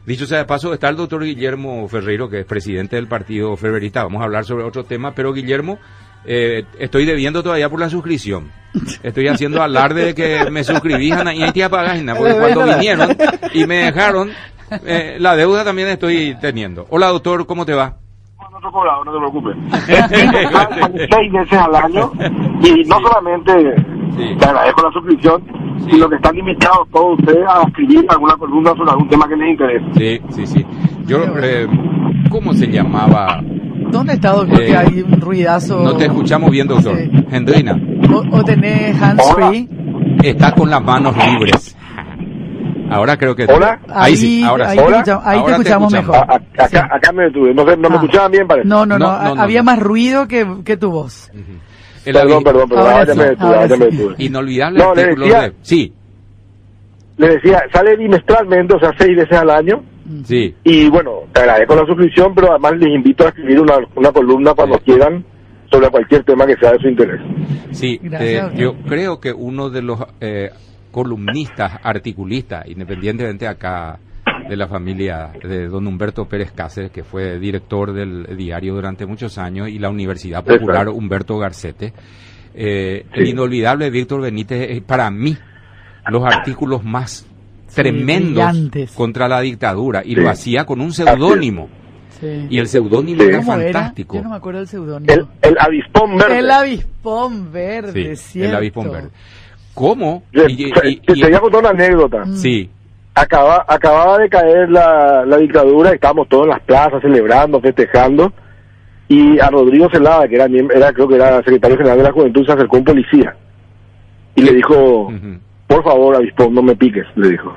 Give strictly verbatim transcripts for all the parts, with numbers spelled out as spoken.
Dicho sea de paso, está el doctor Guillermo Ferreiro, que es presidente del partido Ferverista. Vamos a hablar sobre otro tema, pero Guillermo, eh, estoy debiendo todavía por la suscripción. Estoy haciendo alarde de que me suscribí a y te apagas, porque cuando vinieron y me dejaron, eh, la deuda también estoy teniendo. Hola doctor, ¿cómo te va? No te cobrado, no te preocupes. Seis veces al año y no solamente sí. Te agradezco la suscripción, sí. Sino que están invitados todos ustedes a escribir alguna columna sobre algún tema que les interese. Sí, sí, sí. Yo, eh, ¿cómo se llamaba? ¿Dónde está, doctor? Eh, que hay un ruidazo. No te escuchamos bien, doctor. Sí. Hendrina. ¿O, o tenés hands-free? Está con las manos libres. Ahora creo que... ¿Hola? Ahí, ahí sí, ahora ahí sí. Te escuchamos, ahí ahora te escuchamos te mejor. A, a, acá, sí. acá me detuve. No, sé, no ah. me escuchaban bien, parece. No, no, no. no, no, no había no. más ruido que, que tu voz. Uh-huh. Perdón, perdón, perdón. Ahora, ahora ya sí, me detuve, ahora ahora sí. me detuve. Inolvidable no, artículo decía, de... Sí. Le decía, sale bimestralmente, o sea, seis veces al año. Sí. Y bueno, te agradezco la suscripción, pero además les invito a escribir una, una columna cuando sí. quieran sobre cualquier tema que sea de su interés. Sí, eh, yo creo que uno de los eh, columnistas, articulistas, independientemente acá de la familia de don Humberto Pérez Cáceres, que fue director del diario durante muchos años, y la Universidad Popular Exacto. Humberto Garcete, eh, sí. el inolvidable Víctor Benítez, eh, para mí, los artículos más sí, tremendos brillantes. Contra la dictadura, y sí. lo hacía con un seudónimo. Sí. Y el seudónimo sí. era fantástico. Era? Yo no me acuerdo del seudónimo. El, el avispón verde. El avispón verde, sí, el avispón verde. ¿Cómo? Y, y, y, te, y, te voy a contar una anécdota. Sí. Acaba, acababa de caer la, la dictadura, estábamos todos en las plazas celebrando, festejando, y a Rodrigo Celada, que era, era creo que era secretario general de la Juventud, se acercó un policía y le dijo... Uh-huh. Por favor, avispón, no me piques, le dijo.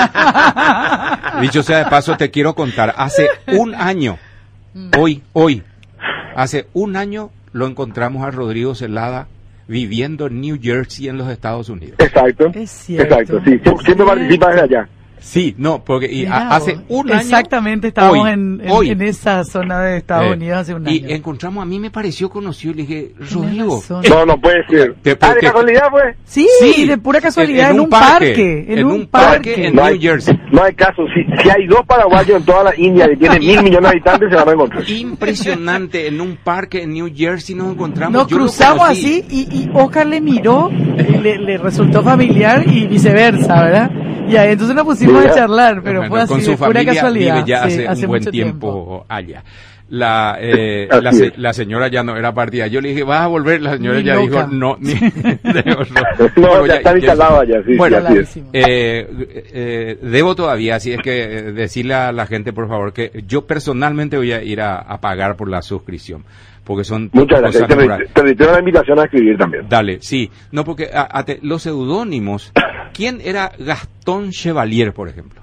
Dicho sea de paso, te quiero contar, hace un año, hoy, hoy, hace un año lo encontramos a Rodrigo Celada viviendo en New Jersey, en los Estados Unidos. Exacto, es cierto, exacto, sí, siempre participa desde allá. Sí, no, porque y a, hace un año... Exactamente, estábamos hoy, en, en, hoy, en esa zona de Estados eh, Unidos hace un año. Y encontramos, a mí me pareció conocido, le dije, Rodrigo... No, no puede ser. Te, ah, ¿de te, casualidad fue? Sí, sí, de pura casualidad, en, en, en un parque. parque en, en un parque, parque en no New hay, Jersey. No hay caso, si, si hay dos paraguayos en toda la India que tienen mil millones de habitantes, se van a encontrar. Impresionante, en un parque en New Jersey nos encontramos. Nos Yo cruzamos así y, y Oscar le miró, le, le resultó familiar y viceversa, ¿verdad? Y ahí entonces nos pusimos sí, a charlar, pero bueno, fue así, con su de pura familia casualidad. Vive ya sí, hace, hace un buen tiempo, tiempo allá. La, eh, la, se, la señora ya no era partida. Yo le dije, ¿vas a volver? La señora ni ya loca. Dijo, no. Ni, no, no ya, está instalado allá, sí. Bueno, sí, eh, eh, debo todavía, así es que eh, decirle a la gente, por favor, que yo personalmente voy a ir a, a pagar por la suscripción. Porque son muchas gracias. Te, re, te reitero la invitación a escribir también. Dale, sí. No, porque a, a te, los seudónimos. ¿Quién era Gastón Chevalier, por ejemplo?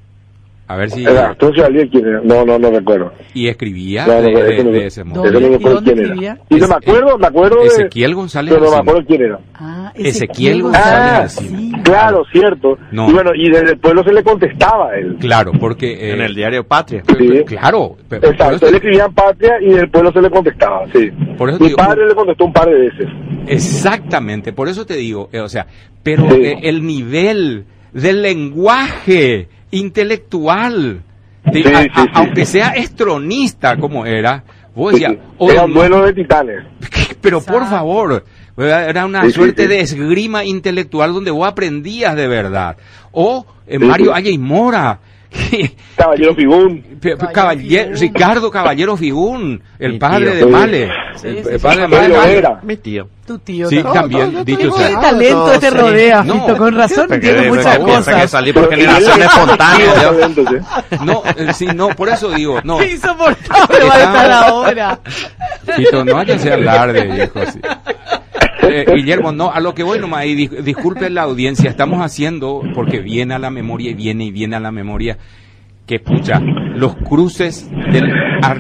A ver si... Gastón Chevalier, ¿quién era? No, no, no recuerdo. Y escribía no, no, de, de, no, de ese modo. Eso no recuerdo quién escribía? Era. Y no me acuerdo, me acuerdo Ezequiel González. Pero no me acuerdo quién era. Ah, Ezequiel, Ezequiel González. Ah, sí. Claro, cierto. No. Y bueno, y desde el pueblo se le contestaba a él. Claro, porque... Eh, en el diario Patria. Sí. Claro. Pero, exacto, él escribía en Patria y del pueblo se le contestaba, sí. Por eso Mi digo, padre le contestó un par de veces. Exactamente, por eso te digo, eh, o sea, pero sí. eh, el nivel del lenguaje intelectual, de, sí, a, sí, a, sí, aunque sí. sea estronista como era, vos decías, sí, era un duelo de titanes. Pero por favor, era una sí, suerte sí, sí. de esgrima intelectual donde vos aprendías de verdad. O eh, Mario sí, sí. Ayay Mora. Caballero Figún. Caballero, Ricardo Caballero Figún, el Mi padre tío. de Male. Sí, el, sí, el sí, padre sí, de Male. Era. Mi tío. Tu tío. Sí, no, también, no, no, dicho no, sea. de talento te rodea, no. Fito, con razón Porque tiene muchas que, cosas. que salí por generación espontánea. No, eh, sí, no, por eso digo, no. Qué insoportable va a estar ahora. Fito, no vayas a hablar de viejo, sí. Eh, Guillermo, no, a lo que voy nomás, y dis, disculpen la audiencia, estamos haciendo, porque viene a la memoria y viene y viene a la memoria, que pucha, los cruces del,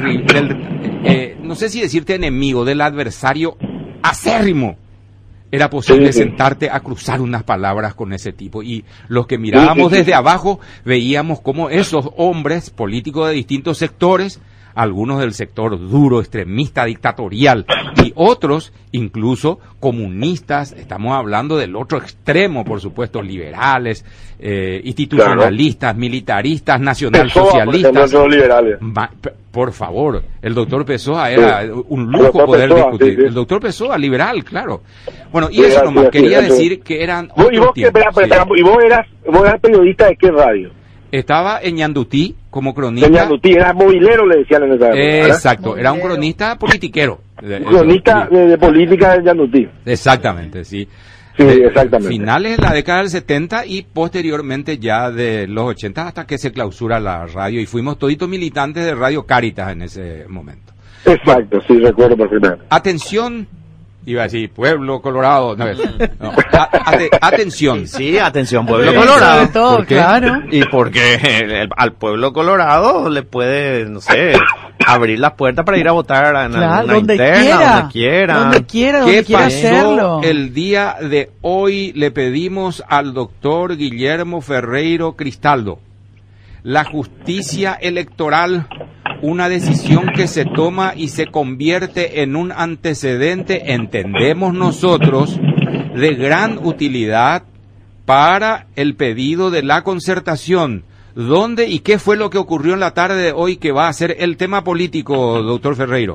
del eh, no sé si decirte enemigo, del adversario acérrimo. Era posible sí, sí. sentarte a cruzar unas palabras con ese tipo, y los que mirábamos sí, sí, desde sí. abajo veíamos cómo esos hombres políticos de distintos sectores algunos del sector duro, extremista, dictatorial, y otros incluso comunistas. Estamos hablando del otro extremo, por supuesto, liberales, eh, institucionalistas, claro, militaristas, nacionalsocialistas. Por, liberales. Ma, por favor, el doctor Pessoa era sí. un lujo poder Pessoa, discutir. Sí, sí. El doctor Pessoa, liberal, claro. Bueno, y sí, eso nomás, sí, quería sí, decir sí. que eran otros ¿Y vos, tiempos, espera, espera, sí. ¿Y vos eras, vos eras periodista de qué radio? Estaba en Ñandutí como cronista. En Ñandutí, era movilero, le decían en esa época. Eh, exacto, era un cronista politiquero. Un cronista de, de política de Ñandutí. Exactamente, sí. Sí, exactamente. Finales de la década del setenta y posteriormente ya de los ochenta hasta que se clausura la radio y fuimos toditos militantes de Radio Cáritas en ese momento. Exacto, bueno, sí, recuerdo perfectamente. Atención. Iba a decir, Pueblo Colorado. No, no. A, ate, atención. Sí, atención, Pueblo Colorado. Todo, ¿por qué? Claro. Y porque el, el, al Pueblo Colorado le puede, no sé, abrir las puertas para ir a votar en claro, alguna donde interna, quiera, donde quiera. Donde quiera, donde ¿Qué quiera pasó hacerlo? El día de hoy le pedimos al doctor Guillermo Ferreiro Cristaldo, la justicia electoral, una decisión que se toma y se convierte en un antecedente, entendemos nosotros, de gran utilidad para el pedido de la concertación. ¿Dónde y qué fue lo que ocurrió en la tarde de hoy que va a ser el tema político, doctor Ferreiro?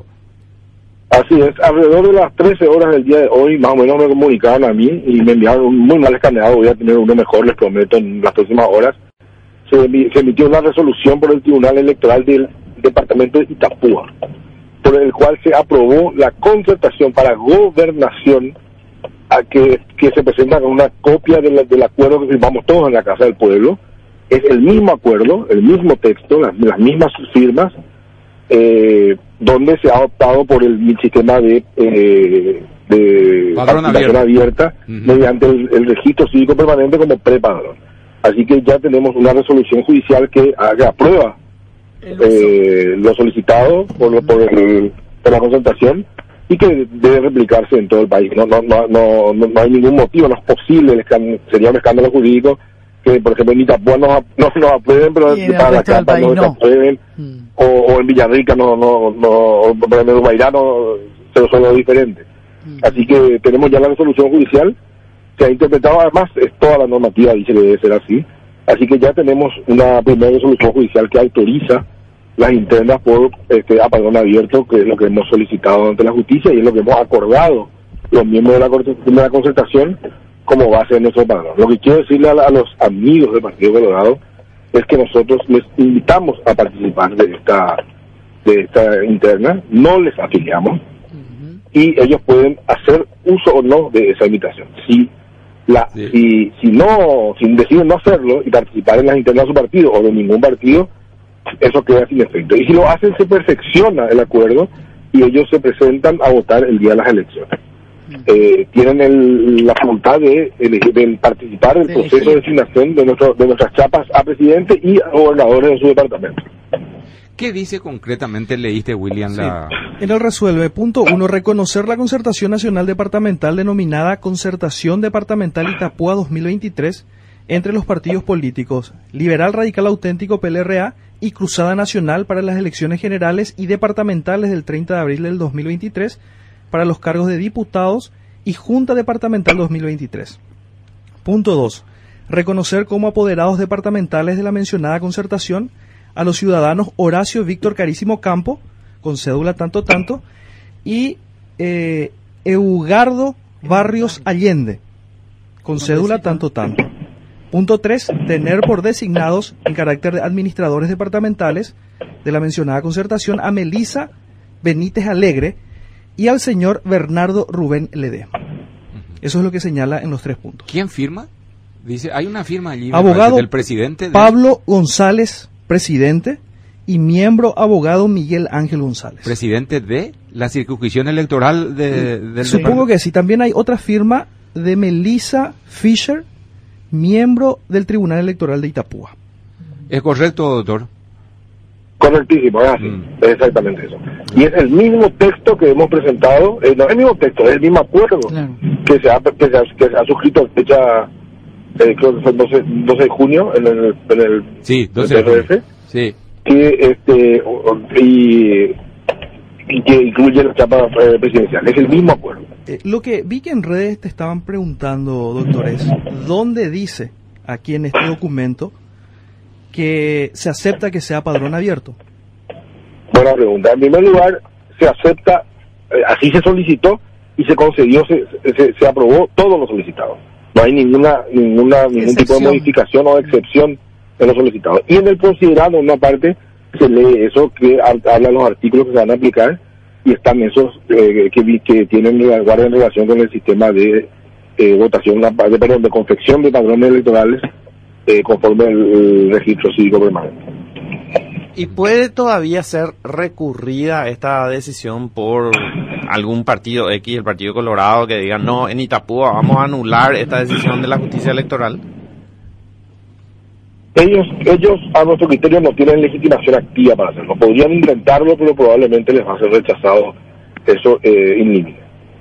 Así es, alrededor de las trece horas del día de hoy, más o menos me comunicaron a mí y me enviaron un muy mal escaneado, voy a tener uno mejor, les prometo, en las próximas horas. Se, se emitió una resolución por el Tribunal Electoral del Departamento de Itapúa, por el cual se aprobó la concertación para gobernación a que, que se presenta con una copia de la, del acuerdo que firmamos todos en la Casa del Pueblo. Es el mismo acuerdo, el mismo texto, las, las mismas firmas, eh, donde se ha optado por el sistema de, eh, de participación abierta uh-huh. mediante el, el registro cívico permanente como prepadrón. Así que ya tenemos una resolución judicial que haga prueba eh, lo solicitado por, por, el, por la concertación y que debe replicarse en todo el país. No no no no, no hay ningún motivo, no es posible, sería un escándalo jurídico que, por ejemplo, en Itapúa no, no nos aprueben, pero para la Capa no nos aprueben, hmm. o, o en Villarrica no, no, no, pero en Uruguayá no, se son algo diferente. Hmm. Así que tenemos ya la resolución judicial, se ha interpretado, además, es toda la normativa dice que debe ser así, así que ya tenemos una primera resolución judicial que autoriza las internas por este a padrón abierto, que es lo que hemos solicitado ante la justicia y es lo que hemos acordado los miembros de la, de la concertación como base de nuestro padrón. Lo que quiero decirle a, a los amigos del Partido Colorado es que nosotros les invitamos a participar de esta de esta interna, no les afiliamos uh-huh. y ellos pueden hacer uso o no de esa invitación. Si la sí. si si no si deciden no hacerlo y participar en las internas de su partido o de ningún partido, eso queda sin efecto. Y si lo hacen, se perfecciona el acuerdo y ellos se presentan a votar el día de las elecciones. Eh, tienen el, la facultad de, elegir, de participar del proceso de designación de, nuestro, de nuestras chapas a presidente y a gobernadores de su departamento. ¿Qué dice concretamente, leíste, William? Sí. La... En el resuelve, punto uno, reconocer la concertación nacional departamental denominada Concertación Departamental Itapúa dos mil veintitrés entre los partidos políticos Liberal Radical Auténtico P L R A y Cruzada Nacional para las elecciones generales y departamentales del treinta de abril del dos mil veintitrés para los cargos de diputados y Junta Departamental dos mil veintitrés. Punto dos. Reconocer como apoderados departamentales de la mencionada concertación a los ciudadanos Horacio Víctor Carísimo Campo, con cédula tanto tanto, y eh, Eugardo Barrios Allende, con cédula tanto tanto. Punto tres. Tener por designados en carácter de administradores departamentales de la mencionada concertación a Melisa Benítez Alegre y al señor Bernardo Rubén Ledé. Eso es lo que señala en los tres puntos. ¿Quién firma? Dice, hay una firma allí. Abogado del presidente de... Pablo González, presidente, y miembro abogado Miguel Ángel González. Presidente de la circunscripción electoral de, del Supongo que sí. También hay otra firma de Melissa Fisher, miembro del Tribunal Electoral de Itapúa. ¿Es correcto, doctor? Correctísimo, es así, mm. es exactamente eso. Y es el mismo texto que hemos presentado, eh, no es el mismo texto, es el mismo acuerdo claro. que, se ha, que, se ha, que se ha suscrito a fecha, eh, creo que fue el doce, doce de junio, en el, en el sí, doce de junio. Sí. que este y, y que incluye la chapa eh, presidencial. Es el mismo acuerdo. Eh, lo que vi que en redes te estaban preguntando, doctor, es ¿dónde dice aquí en este documento que se acepta que sea padrón abierto? Buena pregunta. En primer lugar, se acepta, eh, así se solicitó y se concedió, se, se, se aprobó todo lo solicitado. No hay ninguna ninguna ningún Excepción. tipo de modificación o excepción en lo solicitado. Y en el considerado, en una parte, se lee eso que habla de los artículos que se van a aplicar y están esos eh, que, que tienen guarda en relación con el sistema de eh, votación, de, perdón, de confección de padrones electorales eh, conforme el, el registro cívico permanente. ¿Y puede todavía ser recurrida esta decisión por algún partido X, el Partido Colorado, que diga, no, en Itapúa vamos a anular esta decisión de la justicia electoral? Ellos, ellos a nuestro criterio no tienen legitimación activa para hacerlo. Podrían intentarlo, pero probablemente les va a ser rechazado eso eh, in limine.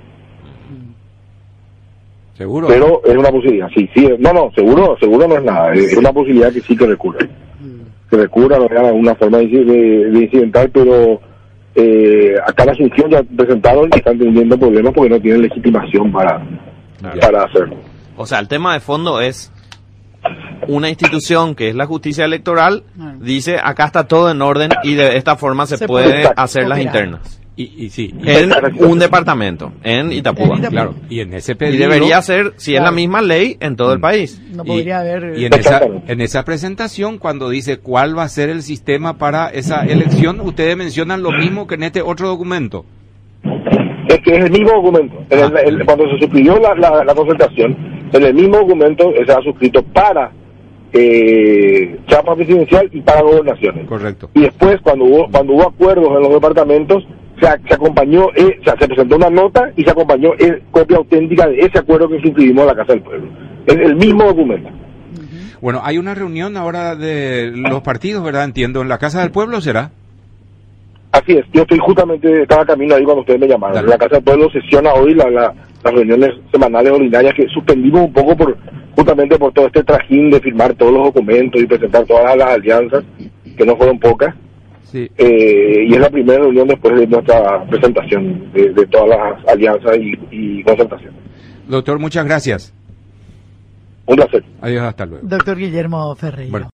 ¿Seguro? Pero es una posibilidad, sí, sí. No, no, seguro, seguro no es nada. Es una posibilidad que sí que recurre. Que recurra, no de alguna forma de, de, de incidental, pero eh, acá la Asunción ya presentaron y están teniendo problemas porque no tienen legitimación para, Claro. para hacerlo. O sea, el tema de fondo es una institución que es la justicia electoral, dice acá está todo en orden y de esta forma se, Se puede puede hacer las operar. internas. Y, y sí, y, En un departamento, en Itapúa. En Itapúa. claro, y en ese Y pedido... debería ser, si es Claro. la misma ley, en todo el Mm. país. No Y- podría haber... Y en esa, Exactamente. en esa presentación, cuando dice cuál va a ser el sistema para esa elección, ustedes mencionan lo mismo que en este otro documento. Es que es el mismo documento. En el- el- cuando se suscribió la, la, la concertación, en el mismo documento se ha suscrito para eh, chapa presidencial y para gobernaciones. Correcto. Y después, cuando hubo cuando hubo acuerdos en los departamentos, se, se acompañó, eh, o sea, se presentó una nota y se acompañó eh, copia auténtica de ese acuerdo que suscribimos a la Casa del Pueblo. Es el mismo documento. Bueno, hay una reunión ahora de los partidos, ¿verdad? Entiendo, en la Casa del Pueblo, ¿será? Así es, yo estoy justamente, estaba camino ahí cuando ustedes me llamaron. Dale. La Casa del Pueblo sesiona hoy la, la, las reuniones semanales ordinarias que suspendimos un poco por justamente por todo este trajín de firmar todos los documentos y presentar todas las alianzas, que no fueron pocas. Sí. Eh, y es la primera reunión después de nuestra presentación de, de todas las alianzas y, y concertaciones. Doctor, muchas gracias. Un placer. Adiós, hasta luego. Doctor Guillermo Ferreira. Bueno.